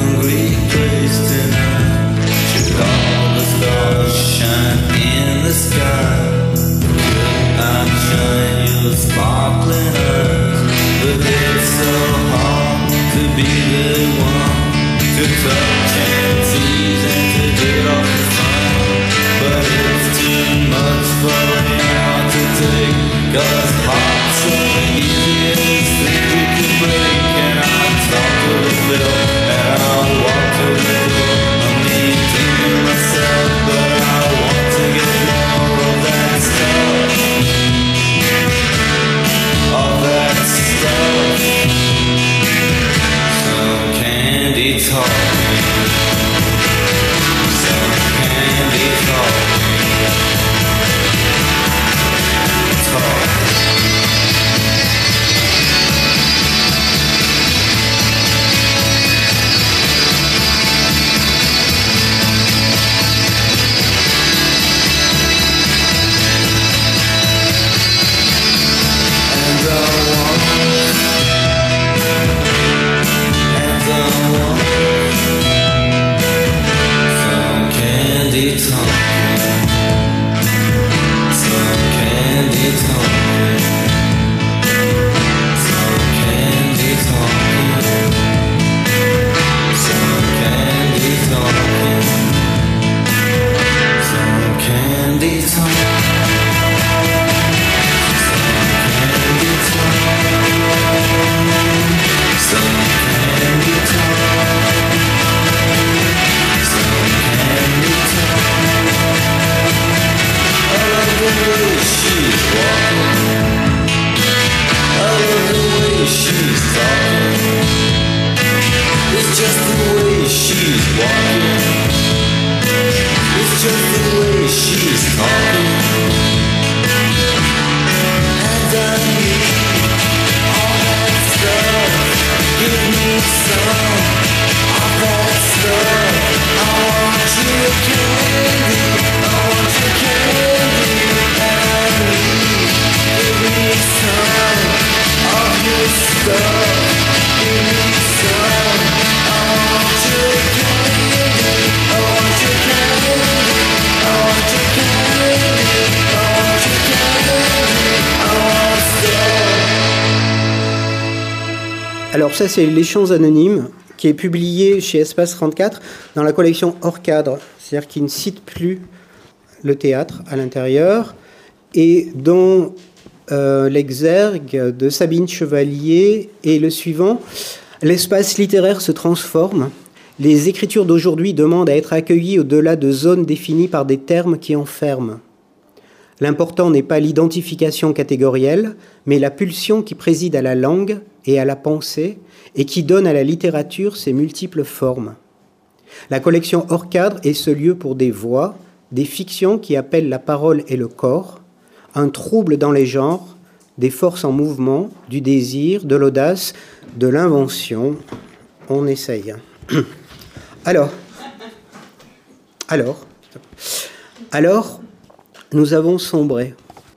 Alors ça, c'est Les Chants Anonymes, qui est publié chez Espace trente-quatre dans la collection Hors Cadre, c'est-à-dire qui ne cite plus le théâtre à l'intérieur, et dont euh, l'exergue de Sabine Chevalier est le suivant. L'espace littéraire se transforme. Les écritures d'aujourd'hui demandent à être accueillies au-delà de zones définies par des termes qui enferment. L'important n'est pas l'identification catégorielle, mais la pulsion qui préside à la langue et à la pensée et qui donne à la littérature ses multiples formes. La collection Hors Cadre est ce lieu pour des voix, des fictions qui appellent la parole et le corps, un trouble dans les genres, des forces en mouvement, du désir, de l'audace, de l'invention. On essaye. Alors, alors, alors, nous avons sombré.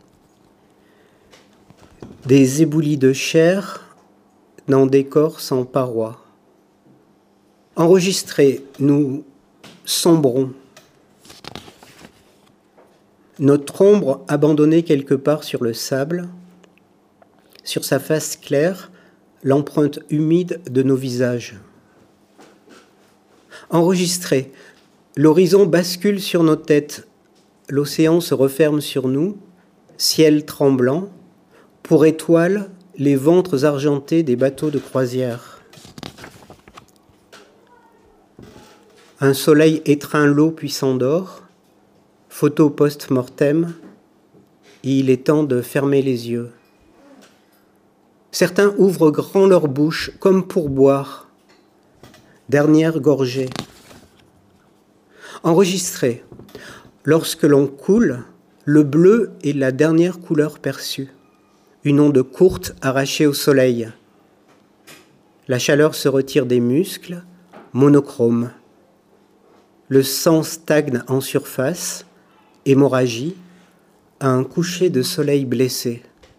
Des éboulis de chair dans des corps sans parois. Enregistrés, nous sombrons. Notre ombre abandonnée quelque part sur le sable, sur sa face claire, l'empreinte humide de nos visages. Enregistrés, l'horizon bascule sur nos têtes, l'océan se referme sur nous, ciel tremblant, pour étoiles, les ventres argentés des bateaux de croisière. Un soleil étreint l'eau puis s'endort, photo post-mortem, il est temps de fermer les yeux. Certains ouvrent grand leur bouche, comme pour boire. Dernière gorgée. Enregistré. Lorsque l'on coule, le bleu est la dernière couleur perçue. Une onde courte arrachée au soleil. La chaleur se retire des muscles, monochrome. Le sang stagne en surface, hémorragie, à un coucher de soleil blessé.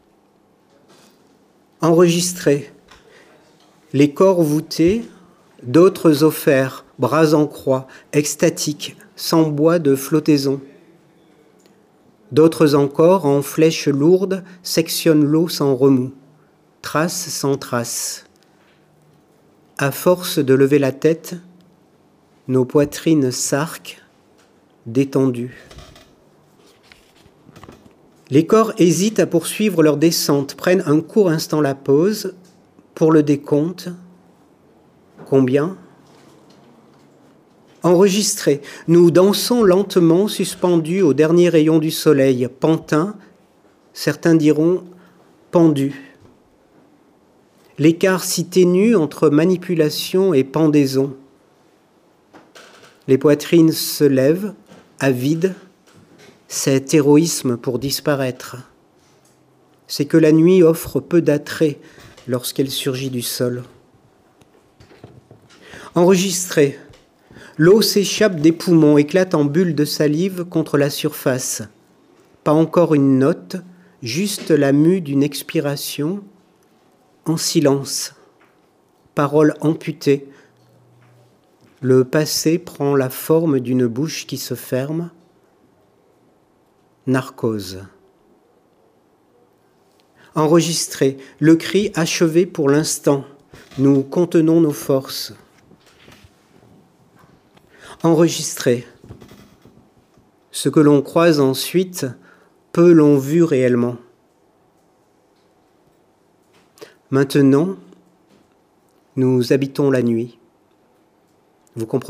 Enregistré. Les corps voûtés, d'autres offerts, bras en croix, extatiques, sans bois de flottaison. D'autres encore, en flèches lourdes, sectionnent l'eau sans remous, trace sans trace. À force de lever la tête, nos poitrines s'arquent, détendues. Les corps hésitent à poursuivre leur descente, prennent un court instant la pause pour le décompte. Combien ? Enregistrés, nous dansons lentement, suspendus au dernier rayon du soleil, pantins, certains diront pendus. L'écart si ténu entre manipulation et pendaison. Les poitrines se lèvent, avides, cet héroïsme pour disparaître. C'est que la nuit offre peu d'attrait lorsqu'elle surgit du sol. Enregistré. L'eau s'échappe des poumons, éclate en bulles de salive contre la surface. Pas encore une note, juste la mue d'une expiration, en silence. Parole amputée. Le passé prend la forme d'une bouche qui se ferme. Narcose. Enregistré. Le cri achevé pour l'instant. Nous contenons nos forces. Enregistré. Ce que l'on croise ensuite, peu l'ont vu réellement. Maintenant, nous habitons la nuit. Vous comprenez ?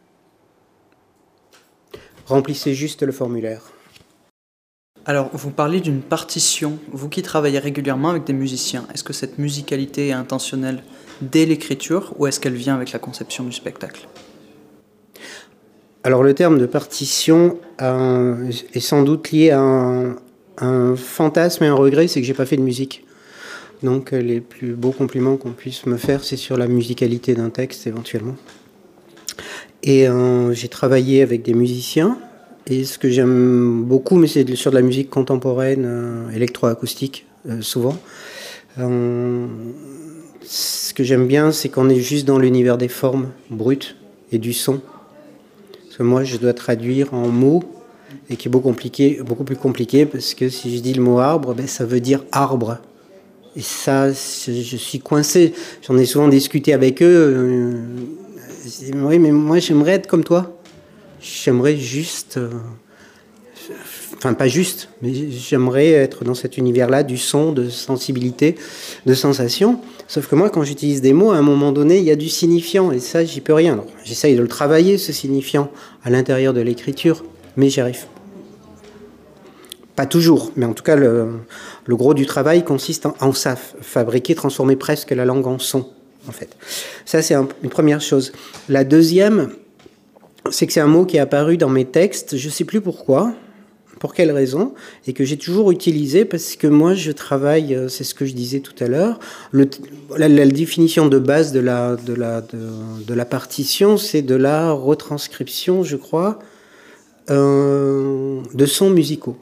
Remplissez juste le formulaire. Alors, vous parlez d'une partition. Vous qui travaillez régulièrement avec des musiciens, est-ce que cette musicalité est intentionnelle dès l'écriture ou est-ce qu'elle vient avec la conception du spectacle ? Alors, le terme de partition euh, est sans doute lié à un, un fantasme et un regret, c'est que j'ai pas fait de musique. Donc, les plus beaux compliments qu'on puisse me faire, c'est sur la musicalité d'un texte, éventuellement. Et euh, j'ai travaillé avec des musiciens. Et ce que j'aime beaucoup, mais c'est sur de la musique contemporaine, euh, électroacoustique, euh, souvent. Euh, ce que j'aime bien, c'est qu'on est juste dans l'univers des formes brutes et du son. Parce que moi, je dois traduire en mots, et qui est beaucoup, compliqué, beaucoup plus compliqué, parce que si je dis le mot arbre, ben, ça veut dire arbre. Et ça, je suis coincé. J'en ai souvent discuté avec eux. Euh, je dis, oui, mais moi, j'aimerais être comme toi. J'aimerais juste... Euh, enfin, pas juste, mais j'aimerais être dans cet univers-là du son, de sensibilité, de sensation. Sauf que moi, quand j'utilise des mots, à un moment donné, il y a du signifiant. Et ça, j'y peux rien. Alors, j'essaye de le travailler, ce signifiant, à l'intérieur de l'écriture. Mais j'y arrive. Pas toujours, mais en tout cas, le, le gros du travail consiste en, en ça, fabriquer, transformer presque la langue en son, en fait. Ça, c'est un, une première chose. La deuxième, c'est que c'est un mot qui est apparu dans mes textes, je ne sais plus pourquoi, pour quelle raison, et que j'ai toujours utilisé parce que moi, je travaille, c'est ce que je disais tout à l'heure, le, la, la définition de base de la, de la, de, de la partition, c'est de la retranscription, je crois, euh, de sons musicaux.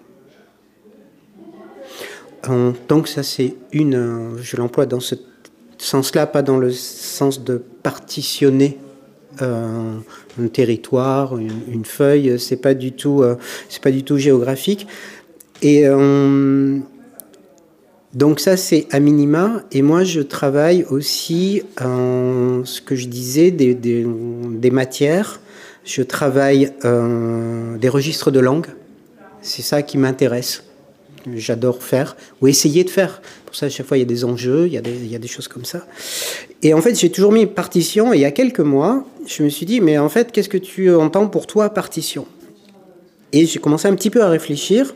Donc ça c'est une, je l'emploie dans ce sens-là, pas dans le sens de partitionner euh, un territoire, une, une feuille, c'est pas du tout, euh, c'est pas du tout géographique. Et euh, donc ça c'est à minima. Et moi je travaille aussi en ce que je disais des, des, des matières. Je travaille euh, des registres de langue. C'est ça qui m'intéresse. J'adore faire, ou essayer de faire. Pour ça, à chaque fois, il y a des enjeux, il y a des, il y a des choses comme ça. Et en fait, j'ai toujours mis partition, et il y a quelques mois, je me suis dit, mais en fait, qu'est-ce que tu entends pour toi, partition? Et j'ai commencé un petit peu à réfléchir,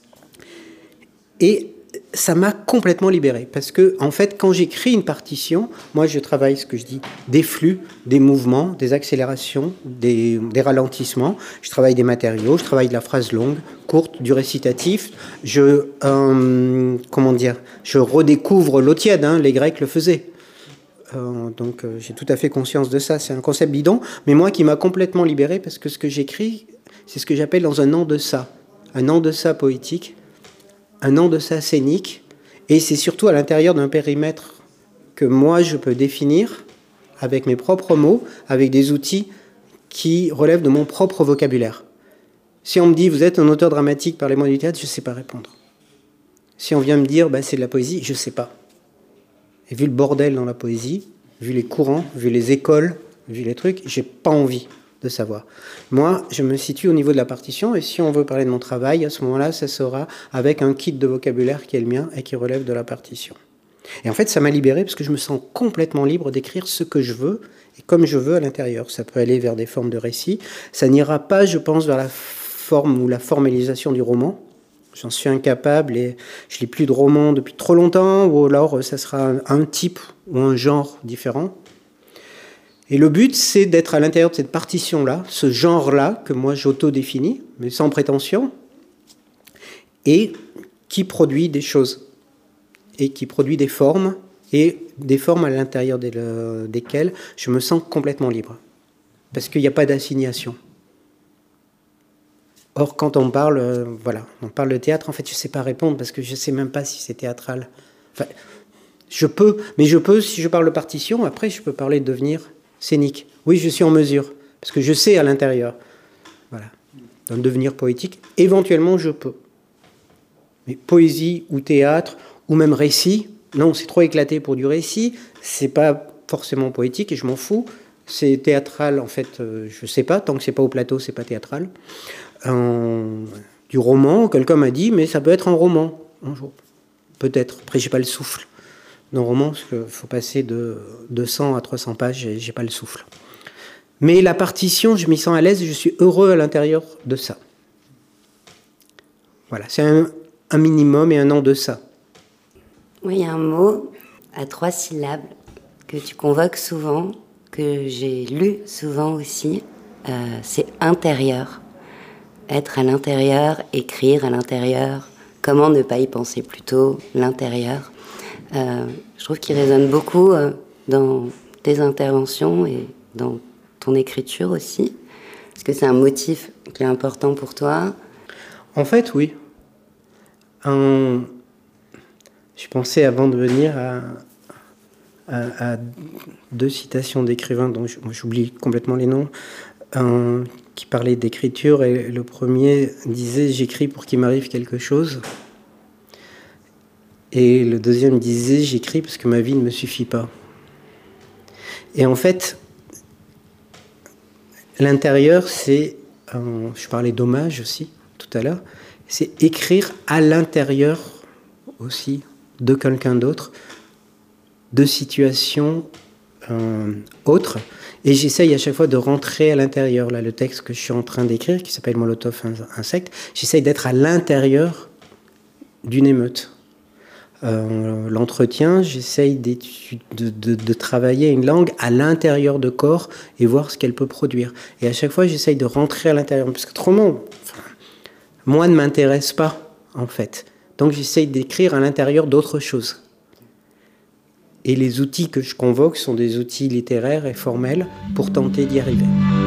et ça m'a complètement libéré. Parce que, en fait, quand j'écris une partition, moi, je travaille, ce que je dis, des flux, des mouvements, des accélérations, des, des ralentissements. Je travaille des matériaux, je travaille de la phrase longue, courte, du récitatif. Je, euh, comment dire, je redécouvre l'eau tiède, hein, les Grecs le faisaient. Euh, donc, euh, j'ai tout à fait conscience de ça. C'est un concept bidon, mais moi qui m'a complètement libéré, parce que ce que j'écris, c'est ce que j'appelle dans un en-deçà. Un en-deçà poétique. Un en-deçà scénique, et c'est surtout à l'intérieur d'un périmètre que moi je peux définir avec mes propres mots, avec des outils qui relèvent de mon propre vocabulaire. Si on me dit vous êtes un auteur dramatique, parlez-moi du théâtre, je ne sais pas répondre. Si on vient me dire bah, c'est de la poésie, je ne sais pas. Et vu le bordel dans la poésie, vu les courants, vu les écoles, vu les trucs, j'ai pas envie de savoir. Moi, je me situe au niveau de la partition, et si on veut parler de mon travail, à ce moment-là, ça sera avec un kit de vocabulaire qui est le mien et qui relève de la partition. Et en fait, ça m'a libéré parce que je me sens complètement libre d'écrire ce que je veux et comme je veux à l'intérieur. Ça peut aller vers des formes de récit. Ça n'ira pas, je pense, vers la forme ou la formalisation du roman. J'en suis incapable et je lis plus de romans depuis trop longtemps, ou alors ça sera un type ou un genre différent. Et le but, c'est d'être à l'intérieur de cette partition-là, ce genre-là, que moi j'auto-définis, mais sans prétention, et qui produit des choses, et qui produit des formes, et des formes à l'intérieur des, le, desquelles je me sens complètement libre. Parce qu'il n'y a pas d'assignation. Or, quand on parle, euh, voilà, on parle de théâtre, en fait, je ne sais pas répondre, parce que je ne sais même pas si c'est théâtral. Enfin, je peux, mais je peux, si je parle de partition, après je peux parler de devenir scénique. Oui, je suis en mesure, parce que je sais à l'intérieur. Voilà. Dans le devenir poétique, éventuellement, je peux. Mais poésie ou théâtre, ou même récit, non, c'est trop éclaté pour du récit, c'est pas forcément poétique, et je m'en fous. C'est théâtral, en fait, euh, je sais pas, tant que c'est pas au plateau, c'est pas théâtral. Euh, du roman, quelqu'un m'a dit, mais ça peut être un roman, un jour. Peut-être, après j'ai pas le souffle. Dans un roman, parce qu'il faut passer de deux cents à trois cents pages, et j'ai pas le souffle. Mais la partition, je m'y sens à l'aise, et je suis heureux à l'intérieur de ça. Voilà, c'est un, un minimum et un en deçà. Oui, il y a un mot à trois syllabes que tu convoques souvent, que j'ai lu souvent aussi, euh, c'est intérieur. Être à l'intérieur, écrire à l'intérieur, comment ne pas y penser plutôt, l'intérieur. Euh, je trouve qu'il résonne beaucoup euh, dans tes interventions et dans ton écriture aussi. Est-ce que c'est un motif qui est important pour toi? En fait, oui. Un... Je pensais avant de venir à, à, à deux citations d'écrivains dont j'oublie complètement les noms, un, qui parlaient d'écriture, et le premier disait « J'écris pour qu'il m'arrive quelque chose ». Et le deuxième disait, j'écris parce que ma vie ne me suffit pas. Et en fait, l'intérieur, c'est, euh, je parlais d'hommage aussi tout à l'heure, c'est écrire à l'intérieur aussi de quelqu'un d'autre, de situations euh, autres. Et j'essaye à chaque fois de rentrer à l'intérieur. Là, le texte que je suis en train d'écrire, qui s'appelle Molotov Insecte, j'essaye d'être à l'intérieur d'une émeute. Euh, l'entretien, j'essaye de, de, de travailler une langue à l'intérieur de corps et voir ce qu'elle peut produire. Et à chaque fois, j'essaye de rentrer à l'intérieur. Parce que autrement, enfin, moi ne m'intéresse pas, en fait. Donc j'essaye d'écrire à l'intérieur d'autres choses. Et les outils que je convoque sont des outils littéraires et formels pour tenter d'y arriver.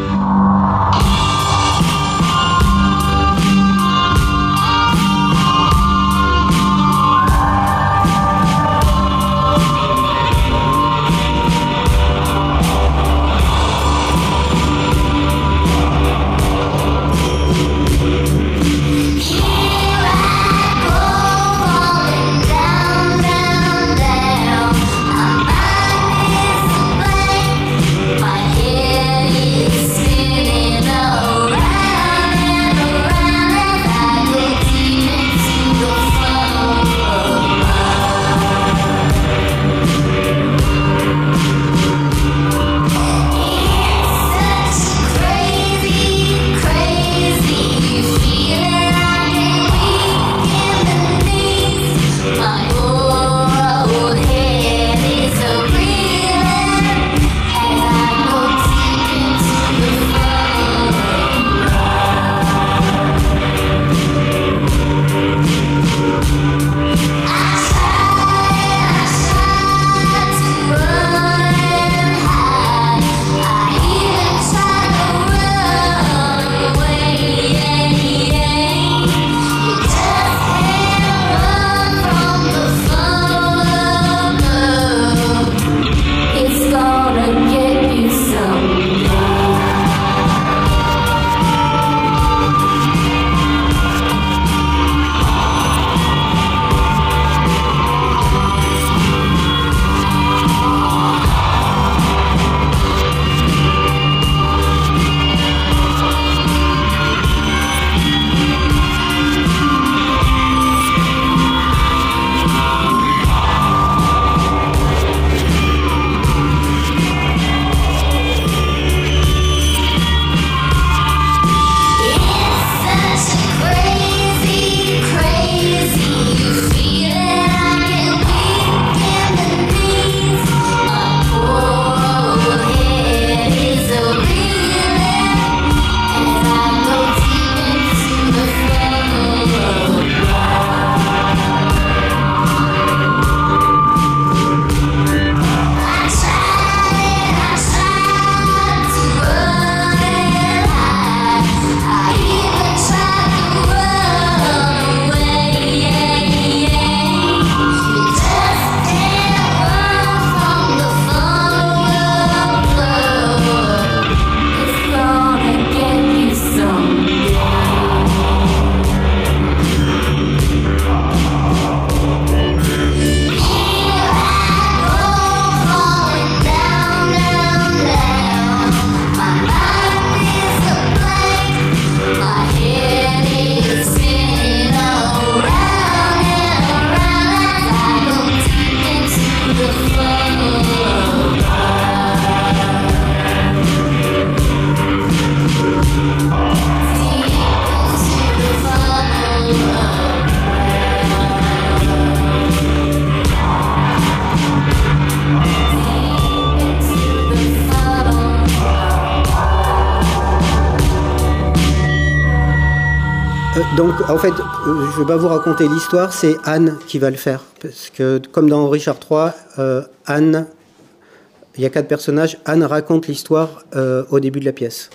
Donc, en fait, je ne vais pas vous raconter l'histoire, c'est Anne qui va le faire. Parce que, comme dans Richard trois, euh, Anne, il y a quatre personnages, Anne raconte l'histoire euh, au début de la pièce.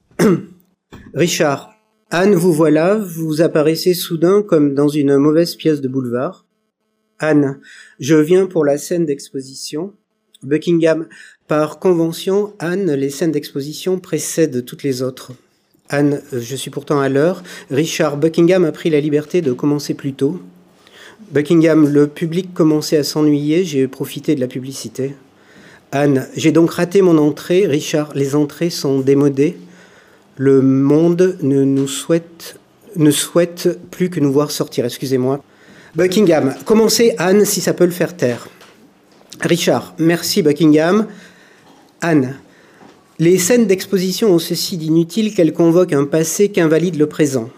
Richard, Anne, vous voilà, vous apparaissez soudain comme dans une mauvaise pièce de boulevard. Anne, je viens pour la scène d'exposition. Buckingham, par convention, Anne, les scènes d'exposition précèdent toutes les autres. Anne, je suis pourtant à l'heure. Richard, Buckingham a pris la liberté de commencer plus tôt. Buckingham, le public commençait à s'ennuyer, j'ai profité de la publicité. Anne, j'ai donc raté mon entrée. Richard, les entrées sont démodées. Le monde ne nous souhaite, ne souhaite plus que nous voir sortir, excusez-moi. Buckingham, commencez Anne si ça peut le faire taire. Richard, merci Buckingham. Anne, les scènes d'exposition ont ceci d'inutile qu'elles convoquent un passé qu'invalide le présent.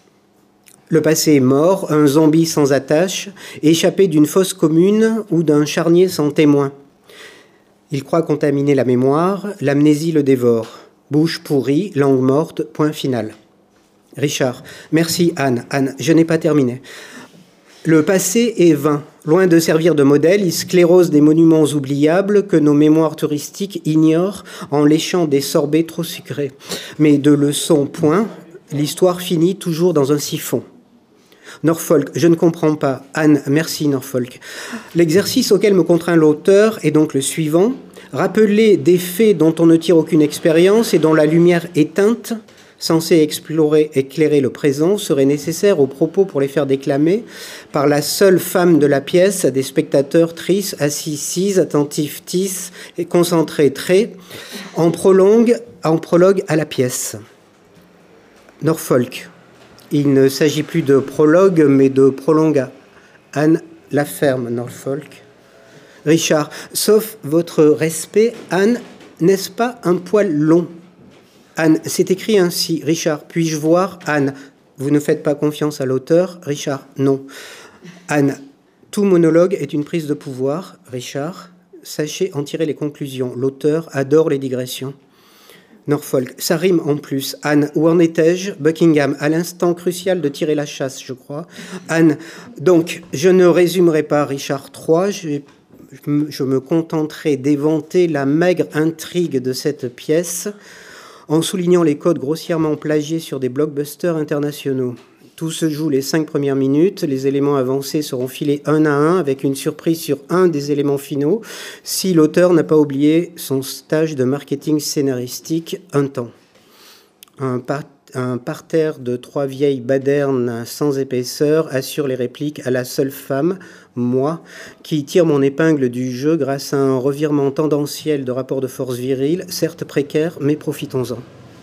Le passé est mort, un zombie sans attache, échappé d'une fosse commune ou d'un charnier sans témoin. Il croit contaminer la mémoire, l'amnésie le dévore. Bouche pourrie, langue morte, point final. Richard, merci Anne. Anne, je n'ai pas terminé. Le passé est vain. Loin de servir de modèle, il sclérose des monuments oubliables que nos mémoires touristiques ignorent en léchant des sorbets trop sucrés. Mais de leçons, point, l'histoire finit toujours dans un siphon. Norfolk, je ne comprends pas. Anne, merci Norfolk. L'exercice auquel me contraint l'auteur est donc le suivant. Rappeler des faits dont on ne tire aucune expérience et dont la lumière éteinte, censée explorer, éclairer le présent, serait nécessaire aux propos pour les faire déclamer par la seule femme de la pièce à des spectateurs tristes, assis, cis, attentifs, tis, et concentrés, très, en prologue, en prologue à la pièce. Norfolk. Il ne s'agit plus de prologue, mais de prolonga. Anne la ferme, Norfolk. Richard, sauf votre respect, Anne, n'est-ce pas un poil long? Anne, c'est écrit ainsi. Richard, puis-je voir? Anne, vous ne faites pas confiance à l'auteur? Richard, non. Anne, tout monologue est une prise de pouvoir. Richard, sachez en tirer les conclusions. L'auteur adore les digressions. Norfolk, ça rime en plus. Anne, où en étais-je? Buckingham, à l'instant crucial de tirer la chasse, je crois. Anne, donc, je ne résumerai pas Richard trois, je, je me contenterai d'éventer la maigre intrigue de cette pièce en soulignant les codes grossièrement plagiés sur des blockbusters internationaux. Tout se joue les cinq premières minutes, les éléments avancés seront filés un à un avec une surprise sur un des éléments finaux, si l'auteur n'a pas oublié son stage de marketing scénaristique un temps. Un, par- un parterre de trois vieilles badernes sans épaisseur assure les répliques à la seule femme, moi, qui tire mon épingle du jeu grâce à un revirement tendanciel de rapport de force viril, certes précaire, mais profitons-en.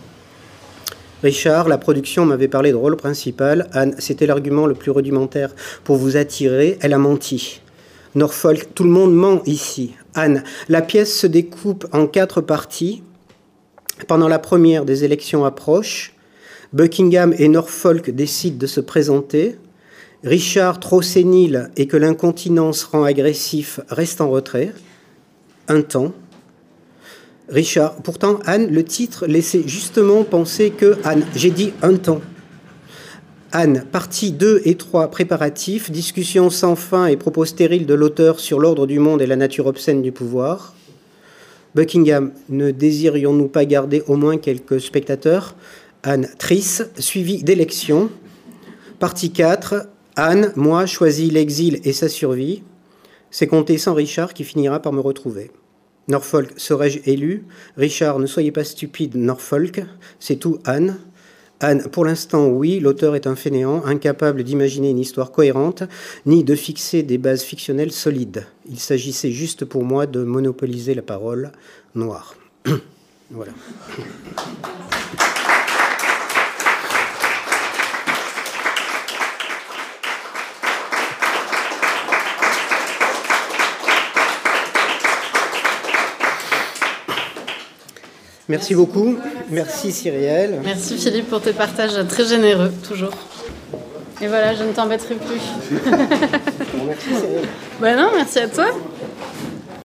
Richard, la production m'avait parlé de rôle principal. Anne, c'était l'argument le plus rudimentaire pour vous attirer. Elle a menti. Norfolk, tout le monde ment ici. Anne, la pièce se découpe en quatre parties. Pendant la première, des élections approchent. Buckingham et Norfolk décident de se présenter. Richard, trop sénile et que l'incontinence rend agressif, reste en retrait. Un temps. Richard, pourtant, Anne, le titre laissait justement penser que... Anne, j'ai dit un temps. Anne, partie deux et trois, préparatifs, discussion sans fin et propos stériles de l'auteur sur l'ordre du monde et la nature obscène du pouvoir. Buckingham, ne désirions-nous pas garder au moins quelques spectateurs? Anne, Tris, suivi d'élections. Partie quatre, Anne, moi, choisis l'exil et sa survie. C'est compter sans Richard qui finira par me retrouver. Norfolk, serais-je élu? Richard, ne soyez pas stupide, Norfolk. C'est tout, Anne. Anne, pour l'instant, oui, l'auteur est un fainéant, incapable d'imaginer une histoire cohérente, ni de fixer des bases fictionnelles solides. Il s'agissait juste pour moi de monopoliser la parole noire. Voilà. Merci beaucoup. Merci Cyrielle. Merci Philippe pour tes partages très généreux, toujours. Et voilà, je ne t'embêterai plus. Bon, merci Cyrielle. Ben non, merci à toi.